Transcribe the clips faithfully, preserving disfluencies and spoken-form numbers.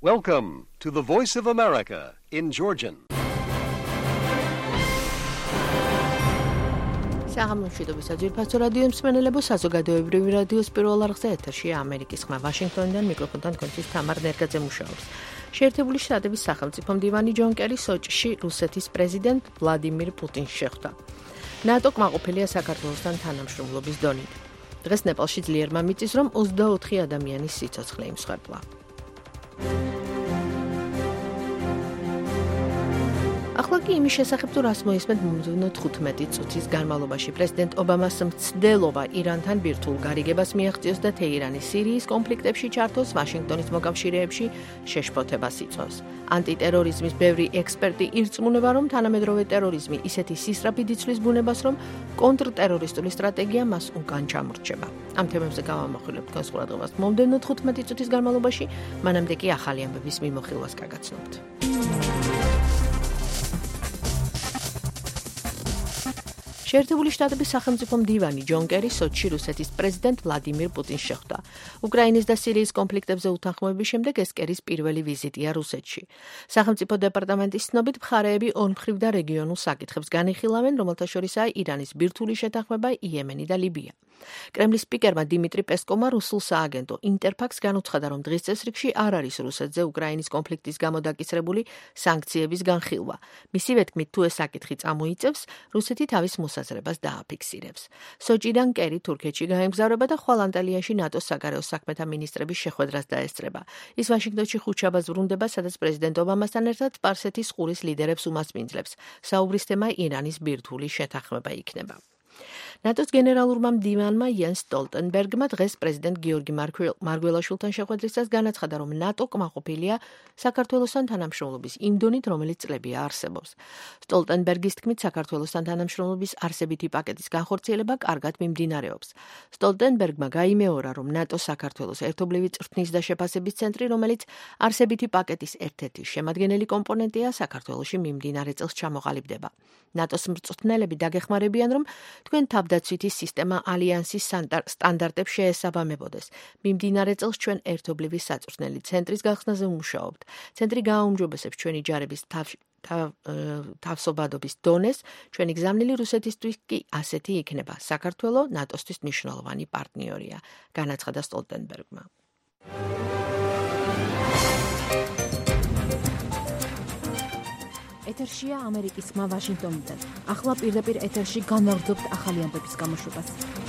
Welcome to the Voice of America in Georgian. საღამოშვიდობის საძირფასო რადიო მსმენელებო, საზოგადოებრივი რადიოს პირველ არხზე ეთერშია ამერიკის ხმა. ვაშინგტონიდან მიკროფონთან თქვენთვის თამარ ნერგაძე მუშაობს. შეერთებული შტატების სახელმწიფო მდივანი ჯონ კერი სოჭში რუსეთის პრეზიდენტ ვლადიმირ პუტინს შეხვდა. ნატო კმაყოფილია საქართველოსთან თანამშრომლობის დონით. დღეს ნეპალში ძლიერმა მიწის, რომ ოცდაოთხი ადამიანის სიცოცხლე იმსხვერპლა. ახლა კი იმის შესახებ, თუ რას მოისმენთ მომდევნო თხუთმეტი წუთის განმავლობაში. პრეზიდენტ ობამას მცდელობა ირანთან ბირთვულ გარიგებას მიაღწიოს და თეირანის სირიის კონფლიქტებში ჩართოს, ვაშინგტონის მოკავშირეებში შეშფოთებას იწვევს. ანტიტერორიზმის ბევრი ექსპერტი ირწმუნება, რომ თანამედროვე ტერორიზმი ისეთი სისწრაფით იცვლის ბუნებას, რომ კონტრტერორისტული სტრატეგია მას უკან ჩამორჩება. ამ თემებზე გავამახვილებ თქვენს ყურადღებას მომდევნო თხუთმეტი წუთის განმავლობაში, მანამდე კი ახალი ამბების მიმოხილვას გაგაცნობთ. შეერთებული შტატების სახელმწიფო მდივანი ჯონ კერი სოჭში რუსეთის პრეზიდენტ ვლადიმირ პუტინს შეხვდა. უკრაინის და სირიის კონფლიქტებზე უთანხმოების შემდეგ ეს კერის პირველი ვიზიტია რუსეთში. სახელმწიფო დეპარტამენტის ცნობით, მხარეები ორმხრივ და რეგიონულ საკითხებს განიხილავენ, რომელთა შორისაა ირანის ბირთვული შეთანხმება, იემენი და ლიბია. კრემლის სპიკერმა დიმიტრი პესკოვმა რუსულ სააგენტო ინტერფაქს განუცხადა, რომ დღის წესრიგში არ არის რუსეთზე უკრაინის კონფლიქტის გამო დაკისრებული სანქციების განხილვა. მისივე თქმით, თუ ეს საკითხი წამოიწევს, რუსეთი თავის მოსაზრებას დააფიქსირებს. სოჭიდან კერი თურქეთში გაემგზავრება და ხვალ ანტალიაში ნატოს საგარეო საქმეთა მინისტრების შეხვედრას დაესწრება. ის ვაშინგტონში ხუთშაბათს ბრუნდება, სადაც პრეზიდენტ ობამასთან ერთად სპარსეთის ყურის ლიდერებს უმასპინძლებს. საუბრის თემა ირანის ბირთვული შეთანხმება იქნება. ნატოს გენერალურმა მდივანმა იენს სტოლტენბერგმა დღეს პრეზიდენტ გიორგი მარგველაშვილთან შეხვედრისას განაცხადა, რომ ნატო კმაყოფილია საქართველოსთან თანამშრომლობის იმ დონით, რომელიც წლებია არსებობს. სტოლტენბერგის თქმით, საქართველოსთან თანამშრომლობის არსებითი პაკეტის განხორციელება კარგად მიმდინარეობს. სტოლტენბერგმა გაიმეორა, რომ ნატო საქართველოს ერთობლივი წვრთნის და შეფასების ცენტრი, რომელიც არსებითი პაკეტის ერთ-ერთი შემადგენელი კომპონენტია, საქართველოში მიმდინარე წელს ჩამოყალიბდება. ნატოს მწვრთნელები დაგეხმარებიან, რომ თქვენ თავდაცვითი სისტემა ალიანსის სტანდარტებს შეესაბამებოდეს. მიმდინარე წელს ჩვენ ერთობლივი საწვრთნელი ცენტრის გახსნაზე ვმუშაობთ. ცენტრი გააუმჯობესებს ჩვენი ჯარების თავსობადობის დონეს, ჩვენი გზავნილი რუსეთისთვის კი ასეთი იქნება. საქართველო ნატოსთვის მნიშვნელოვანი პარტნიორია, განაცხადა სტოლტენბერგმა. ეთერშია ამერიკის ხმა ვაშინგტონიდან. ახლა პირდაპირ ეთერში განვაგრძობთ ახალი ამბების გამოშვებას.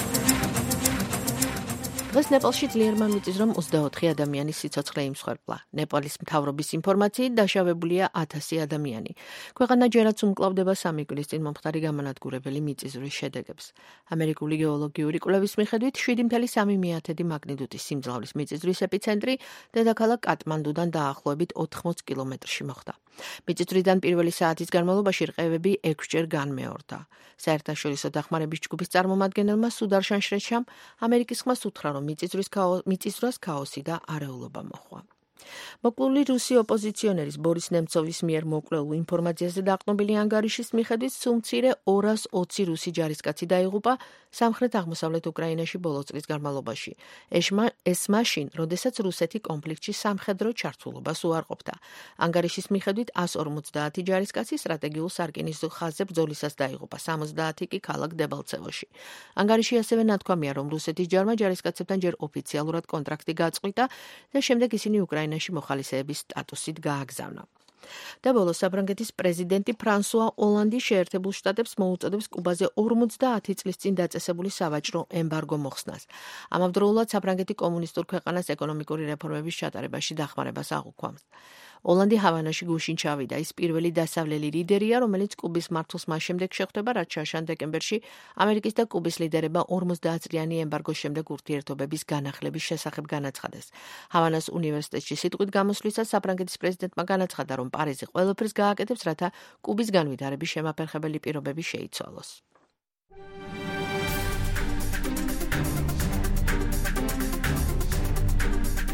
დღეს ნეპალში ძლიერმა მიწის, რომ ოცდაოთხი ადამიანის სიცოცხლე იმსხვერპლა. ნეპალის მთავრობის ინფორმაციით დაშავებულია ათასი ადამიანი. ქვეყანა ჯერაც უმკლავდება სამი კვირის წინ მომხდარი გამანადგურებელი მიწისძვრის შედეგებს. ამერიკული გეოლოგიური კვლევის მიხედვით შვიდი წამი სამი მაგნიტუდის სიმძლავრის მიწისძვრის ეპიცენტრი დედაქალაქ კატმანდუდან დაახლოებით ოთხმოც კილომეტრში მოხდა. მიწისძვრიდან პირველი საათის განმავლობაში რყევები ექვსჯერ განმეორდა. საერთაშორისო დახმარების ჯგუფის წარმომადგენელმა სუდარშან შრეჩამ ამერიკის ხმას უთხრა, რომ მიწისძვრას ქაოსი და არეულობა მოჰყვა. მოკლული რუსი ოპოზიციონერის ბორის ნემცოვის მიერ მოკვლეულ ინფორმაციაზე დაყრდნობილი ანგარიშის მიხედვით სულ მცირე ორას ოცი რუსი ჯარისკაცი დაიღუპა სამხრეთ-აღმოსავლეთ უკრაინაში ბოლო წლის განმავლობაში. ეს მაშინ, როდესაც რუსეთი კონფლიქტში სამხედრო ჩართულობას უარყოფდა. ანგარიშის მიხედვით ას ორმოცდაათი ჯარისკაცი სტრატეგიულ სარკინიგზო ხაზზე ბრძოლისას დაიღუპა, სამოცდაათი კი ქალაქ დებალცევოში. ანგარიში ასევე ნათქვამია, რომ რუსეთის ჯარმა ჯარისკაცებთან ჯერ ოფიციალურად კონტრაქტი გაწყვიტა და შემდეგ ისინი უკრაინაში მოხალისეების სტატუსით გააგზავნა. და ბოლოს საფრანგეთის პრეზიდენტი ფრანსუა ოლანდი შეერთებულ შტატებს მოუწოდებს კუბაზე ორმოცდაათი წლის წინ დაწესებული სავაჭრო ემბარგო მოხსნას. ამავდროულად საფრანგეთი კომუნისტურ ქვეყანას ეკონომიკური რეფორმების ჩატარებაში დახმარებას აღუქვამს. ოლანდი ჰავანაში გუშინ ჩავიდა. ის პირველი დასავლელი ლიდერია, რომელიც კუბის მართვას მას შემდეგ შეხვდება, რაც შაშან დეკემბერში ამერიკის და კუბის ლიდერებმა ორმოცდაათ წლიანი ემბარგოს შემდეგ ურთიერთობების განახლების შესახებ განაცხადეს. ჰავანას უნივერსიტეტში სიტყვით გამოსვლისას საფრანგეთის პრეზიდენტმა განაცხადა, რომ პარიზი ყველაფერს გააკეთებს, რათა კუბის განვითარების შემაფერხებელი პირობები შეიცვალოს.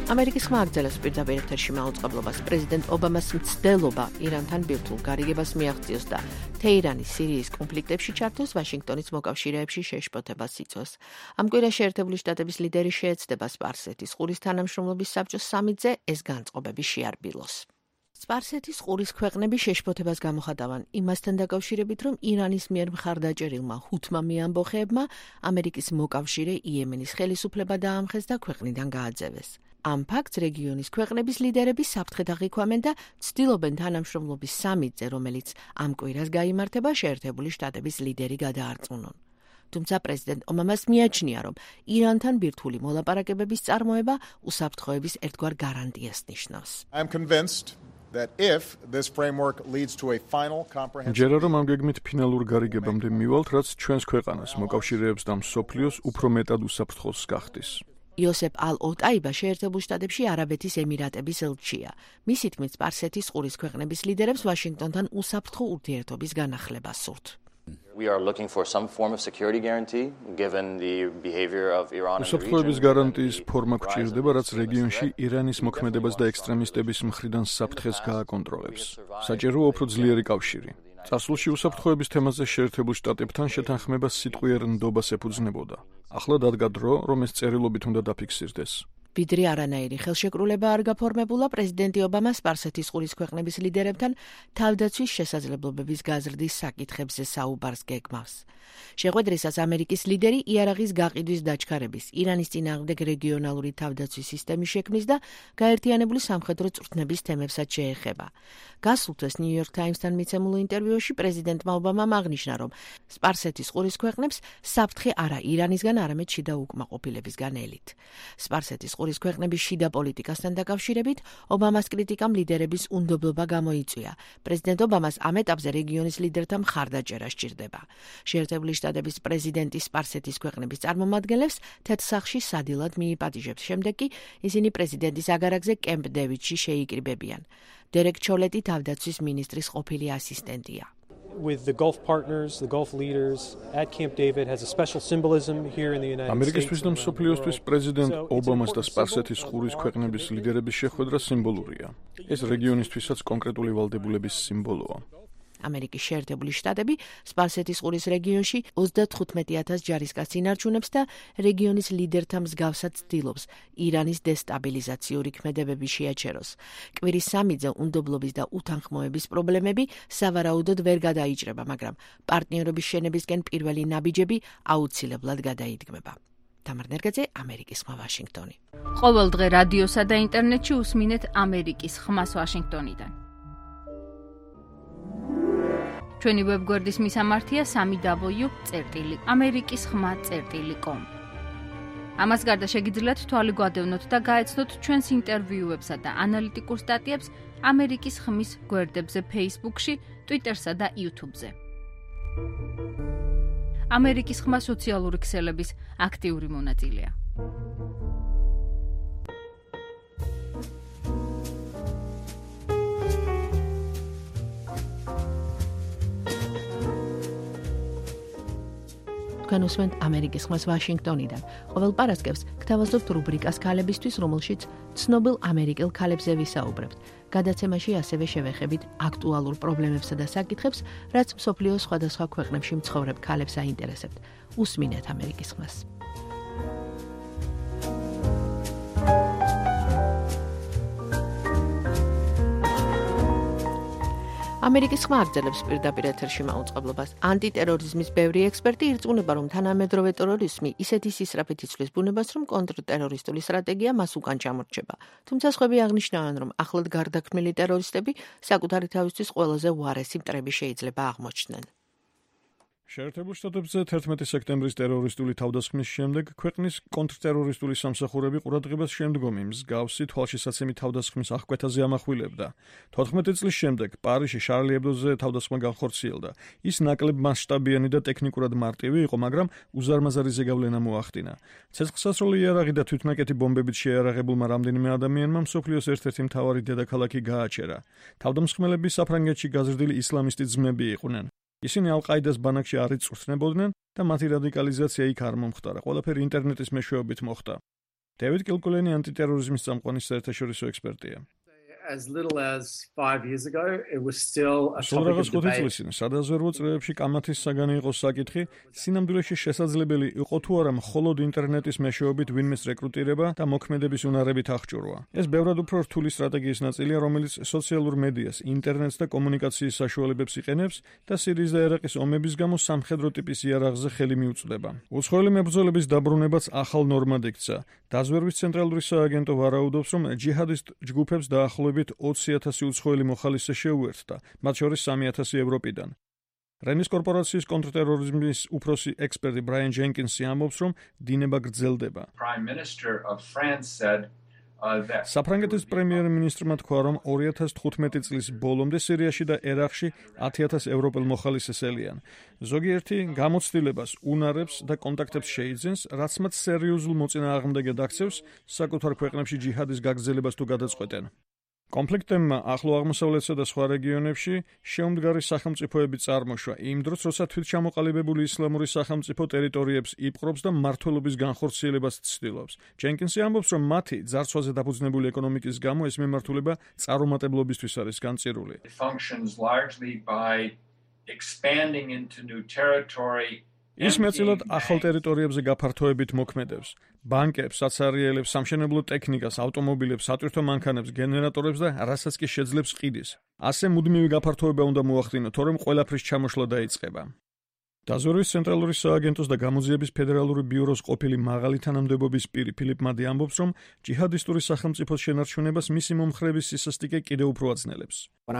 ამერიკის ხმა აგრძელებს პირდაპირ ეთერში მაუწყებლობას პრეზიდენტ ობამას მცდელობა ირანთან ბირთვულ გარიგებას მიაღწიოს და თეირანის სირიის კონფლიქტებში ჩართოს ვაშინგტონის მოკავშირეებში შეშფოთებას იწვევს. ამ კვირაში ერთებული შტატების ლიდერი შეეცდება სპარსეთის ყურის თანამშრომლობის საბჭოს სამიტზე ეს განწყობები შეარბილოს. სპარსეთის ყურის ქვეყნები შეშფოთებას გამოხატავენ იმასთან დაკავშირებით, რომ ირანის მიერ მხარდაჭერილმა ჰუთმა მეამბოხეებმა ამერიკის მოკავშირე იემენის ხელისუფლება დაამხეს და ქვეყნიდან გააძევეს. ამ ფაქტს რეგიონის ქვეყნების ლიდერები საფრთხედ აღიქვამენ და ცდილობენ თანამშრომლობის სამიტზე, რომელიც ამ კვირას გაიმართება, შეერთებული შტატების ლიდერი გადაარწმუნონ. თუმცა პრეზიდენტ ობამას მიაჩნია, რომ ირანთან ბირთვული მოლაპარაკებების წარმოება უსაფრთხოების ერთგვარ გარანტიას ნიშნავს. I'm convinced that if this framework leads to a final comprehensive ჯერა რომ ამ გეგმით ფინალურ გარიგებამდე მივალთ, რაც ჩვენს ქვეყანას, მოკავშირეებს და მსოფლიოს უფრო მეტად უსაფრთხოს გახდის. იოსებ ალ-ოტაიბა შეერთებულ შტატებში არაბეთის ემირატების ელჩია. მისი თქმით, სპარსეთის ყურის ქვეყნების ლიდერებს ვაშინგტონთან უსაფრთხო ურთიერთობის განახლება სურთ. We are looking for some form of security guarantee given the behavior of Iran in the უსაფრთხოების region. გარანტიის ფორმა გვჭირდება, რაც რეგიონში ირანის მოქმედებას და ექსტრემისტების მხრიდან საფრთხეს გააკონტროლებს. საჭიროა უფრო ძლიერი კავშირი. წარსულში უსაფრთხოების თემაზე შეერთებულ შტატებთან შეთანხმება სიტყვიერ ნდობას ეფუძნებოდა. ახლა დადგა დრო, რომ ეს წერილობით უნდა დაფიქსირდეს. ვიდრე არანაირი ხელშეკრულება არ გაფორმებულა, პრეზიდენტი ობამა სპარსეთის ყურის ქვეყნების ლიდერებთან თავდაცვის შესაძლებლობების გაზრდის საკითხებზე საუბარს გეგმავს. შეხვედრისას ამერიკის ლიდერი იარაღის გაყიდვის დაჩქარების, ირანის წინააღმდეგ რეგიონალური თავდაცვის სისტემის შექმნის და გაერთიანებული სამხედრო წვრთნების თემებსაც შეეხება. გასულ თვეს New York Times-თან მიცემულ ინტერვიუში პრეზიდენტმა ობამამ აღნიშნა, რომ სპარსეთის ყურის ქვეყნებს საფრთხე არა ირანისგან, არამედ შიდა უკმაყოფილებისგან ელით. სპარსეთის ყურის ქვეყნების შიდა პოლიტიკასთან დაკავშირებით ობამას კრიტიკამ ლიდერების უნდობლობა გამოიწვია. პრეზიდენტ ობამას ამ ეტაპზე რეგიონის ლიდერთა მხარდაჭერა სჭირდება. შეერთებული შტატების პრეზიდენტი სპარსეთის ქვეყნების წარმომადგენლებს თეთრსახში სადილად მიიპატიჟებს. შემდეგ კი ისინი პრეზიდენტის აგარაკზე კემპ დევიდში შეიკრიბებიან. დერეკ ჩოლეტი თავდაცვის მინისტრის ყოფილი ასისტენტია. With the Gulf partners, the Gulf leaders at Camp David has a special symbolism here in the United States. ამერიკისთვის და მსოფლიოსთვის პრეზიდენტ ობამას და სპარსეთის ყურის ქვეყნების ლიდერების შეხვედრა სიმბოლურია. ეს რეგიონისთვისაც კონკრეტული ვალდებულების სიმბოლოა. ამერიკის შეერთებული შტატები სპარსეთის ყურის რეგიონში ოცდათხუთმეტი ათას ჯარისკაცს ინარჩუნებს და რეგიონის ლიდერთა მსგავსად ცდილობს ირანის დესტაბილიზაციური ქმედებები შეაჩეროს. კვირის სამიტზე უნდობლობის და უთანხმოების პრობლემები სავარაუდოდ ვერ გადაიჭრება, მაგრამ პარტნიორობის შენებისკენ პირველი ნაბიჯები აუცილებლად გადაიდგმება. თამარ ნერგაძე, ამერიკის ხმა, ვაშინგტონი. ყოველ დღე რადიოსა და ინტერნეტში უსმინეთ ამერიკის ხმას ვაშინგტონიდან. ჩვენი ვებგვერდის მისამართია სამი დაბლიუ წერტილი ამერიკის ხმა წერტილი კომ. ამას გარდა შეგიძლიათ თვალი გვადევნოთ და გაეცნოთ ჩვენს ინტერვიუებსა და ანალიტიკურ სტატიებს ამერიკის ხმის გვერდებზე Facebook-ში, Twitter-სა და YouTube-ზე. ამერიკის ხმა სოციალური ქსელების აქტიური მონაწილეა. თქვენ უსმენთ ამერიკის ხმას ვაშინგტონიდან. ყოველ პარასკევს გთავაზობთ რუბრიკას ქალებისთვის, რომელშიც ცნობილ ამერიკელ ქალებზე ვისაუბრებთ. გადაცემაში ასევე შევეხებით აქტუალურ პრობლემებსა და საკითხებს, რაც მსოფლიოს სხვადასხვა ქვეყნებში მცხოვრებ ქალებს აინტერესებთ. უსმინეთ ამერიკის ხმას. ამერიკის ხმა აგრძელებს პირდაპირ ეთერში მაუწყებლობას. ანტიტერორიზმის ბევრი ექსპერტი ირწმუნება, რომ თანამედროვე ტერორიზმი ისეთი სისწრაფით იცვლის ბუნებას, რომ კონტრტერორისტული სტრატეგია მას უკან ჩამორჩება. თუმცა სხვები აღნიშნავენ, რომ ახლად გარდაქმნილი ტერორისტები საკუთარი თავისთვის ყველაზე უარესი მტრები შეიძლება აღმოჩნდნენ. შეერთებულ შტატებზე თერთმეტი სექტემბრის ტერორისტული თავდასხმის შემდეგ ქვეყნის კონტრტერორისტული სამსახურები ყურადღებას შემდგომი მსგავსი თვალშისაცემი თავდასხმის აღკვეთაზე ამახვილებდა. თოთხმეტი წლის შემდეგ პარიზში შარლი ებროზე თავდასხმა განხორციელდა. ის ნაკლებ მასშტაბიანი და ტექნიკურად მარტივი იყო, მაგრამ უზარმაზარი ზეგავლენა მოახდინა. ცეცხლსასროლი იარაღი და თვითნაკეთი ბომბებით შეიარაღებულმა რამდენიმე ადამიანმა მსოფლიოს ერთ-ერთი მთავარი დედაქალაქი გააჩერა. თავდამსხმელები საფრანგეთში გაზრდილი ისლამისტი ძმები იყვნენ. ისინი ალ-ყაიდას ბანაკში არ იწვრთნებოდნენ და მათი რადიკალიზაცია იქ არ მომხდარა. ყველაფერი ინტერნეტის მეშვეობით მოხდა. დევიდ კილკულენი ანტიტერორიზმის წამყვანი საერთაშორისო ექსპერტია. As little as five years ago, it was still a სულ topic რაღაც of ხუთი debate. წლის წინ სადაზვერვო წრეებში კამათის საგანი იყო საკითხი, სინამდვილეში შესაძლებელი იყო თუ არა მხოლოდ ინტერნეტის მეშვეობით ვინმეს რეკრუტირება და მოქმედების უნარებით აღჭურვა. ეს ბევრად უფრო რთული სტრატეგიის ნაწილია, რომელიც სოციალურ მედიას, ინტერნეტს და კომუნიკაციის საშუალებებს იყენებს და სირიის და ერაყის ომების გამო სამხედრო ტიპის იარაღზე ხელი მიუწვდება. უცხოელი მებრძოლების დაბრუნებაც ახალ ნორმად იქცა. დაზვერვის ცენტრალური სააგენტო ვარაუდობს, რომ ჯიჰადისტ ჯგუფებს დაახლოებით ოცი ათასი უცხოელი მოხალისე შეუერთდა, მათ შორის სამი ათასი ევროპიდან. რენის კორპორაციის კონტრტერორიზმის უფროსი ექსპერტი ბრაიან ჯენკინსი ამბობს, რომ დინება გრძელდება. საფრანგეთის პრემიერ-მინისტრმა თქვა, რომ ორი ათას თხუთმეტი წლის ბოლომდე სირიაში და ერაყში ათი ათას ევროპელ მოხალისეს ელიან. ზოგიერთი გამოცდილებას, უნარებს და კონტაქტებს შეიძენს, რაც მათ სერიოზულ მოწინააღმდეგედ აქცევს საკუთარ ქვეყნებში ჯიჰადის გაგრძელებას თუ გადაწყვეტენ. კონფლიქტებმა ახლო აღმოსავლეთსა და სხვა რეგიონებში შეუმდგარი სახელმწიფოები წარმოშვა იმ დროს, როცა თვითჩამოყალიბებული ისლამური სახელმწიფო ტერიტორიებს იპყრობს და მმართველობის განხორციელებას ცდილობს. ჯენკინსი ამბობს, რომ მათი ძარცვაზე დაფუძნებული ეკონომიკის გამო ეს მემართულება წარუმატებლობისთვის არის განწირული. ის მეტწილად ახალ ტერიტორიებზე გაფართოებით მოქმედებს. ბანკებს, საცარიელებს, სამშენებლო ტექნიკას, ავტომობილებს, სატვირთო მანქანებს, გენერატორებს და რასაც კი შეძლებს ყიდის. ასე მუდმივი გაფართოება უნდა მოახდინო, თორემ ყველაფრის ჩამოშლა დაიწყება. დაზვერვის ცენტრალური სააგენტოს და გამოძიების ფედერალური ბიუროს ყოფილი მაღალი თანამდებობის პირი ფილიპ მადი ამბობს, რომ ჯიჰადისტური სახელმწიფოს შენარჩუნებას მისი მომხრეების სისასტიკე კიდევ უფრო აძნელებს.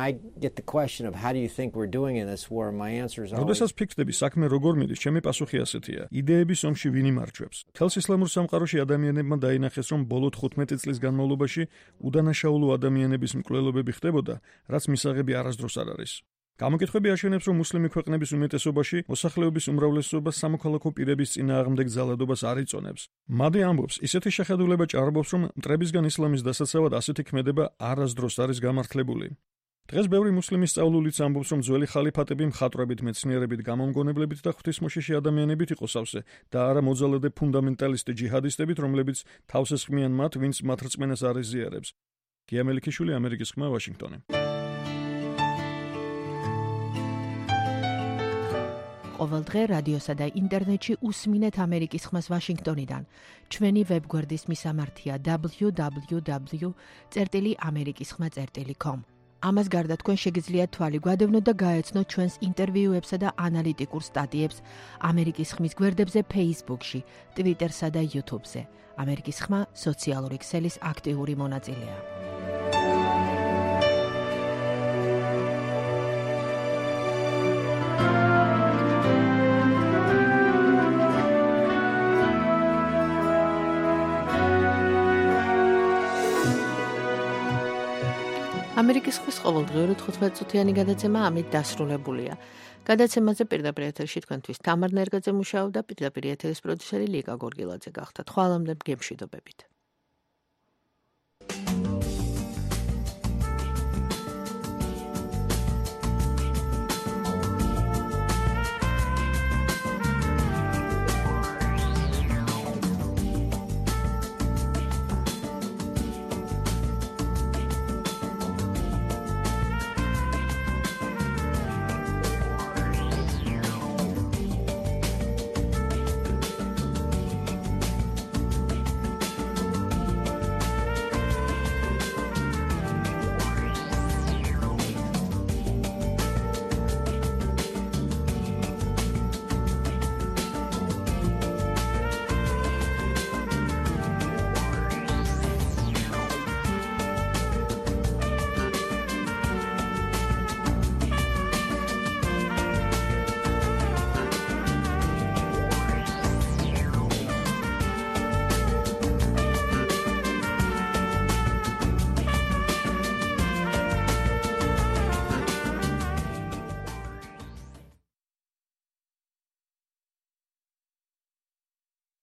როდესაც ფიქრდები საქმე როგორ მიდის, ჩემი პასუხი ასეთია: იდეების ომში ვინ იმარჯვებს? თელს ისლამურ სამყაროში ადამიანებმა დაინახეს, რომ ბოლო თხუთმეტი წლის განმავლობაში უდანაშაულო ადამიანების მკვლელობები ხდებოდა, რაც მისაღები არასდროს არ არის. გამოკითხვები აშენებს, რომ მუსლიმი ქვეყნების უმეტესობაში მოსახლეობის უმრავლესობა სამოქალაქო პირების წინააღმდეგ ძალადობას არ იწონებს. მადი ამბობს, ისეთი შეხედულება ჭარბობს, რომ მტრებისგან ისლამის დასაცავად ასეთი ქმედება არასდროს არის გამართლებული. დღეს ბევრი მუსლიმი სწავლულიც ამბობს, რომ ძველი ხალიფატები მხატვრებით, მეცნიერებით, გამომგონებლებით და ღვთისმოშიში ადამიანებით იყო სავსე და არა მოძალადე ფუნდამენტალისტი ჯიჰადისტებით, რომლებიც თავს ესხმიან მათ, ვინც მათ რწმენას არ ეზიარებს. გია მელიქიშვილი, ამერიკის ხმა, ვაშინგტონი. ყოველ დღე რადიოსა და ინტერნეტში უსმინეთ ამერიკის ხმას ვაშინგტონიდან. ჩვენი ვებგვერდის მისამართია დაბლიუ დაბლიუ დაბლიუ წერტილი ამერიკის ხმა წერტილი com. ამას გარდა თქვენ შეგიძლიათ თვალი გვადევნოთ და გაეცნოთ ჩვენს ინტერვიუებსა და ანალიტიკურ სტატიებს ამერიკის ხმის გვერდებზე Facebook-ში, Twitter-სა და YouTube-ზე. ამერიკის ხმა სოციალური ქსელის აქტიური მონაწილეა. ამერიკის ხმის ყოველდღიური თხუთმეტ წუთიანი გადაცემა ამით დასრულებულია. გადაცემაზე პირდაპირ ეთერში თქვენთვის თამარ ნერგაძე მუშაობდა, პირდაპირ ეთერის პროდიუსერი ლიკა გორგილაძე გახდა. თვალამდე მგემშვიდობებით.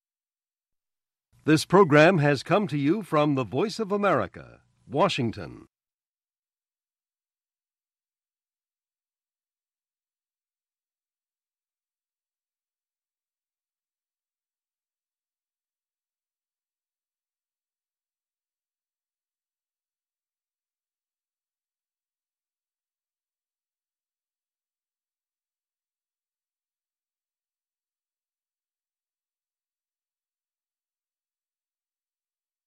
This program has come to you from the Voice of America, Washington.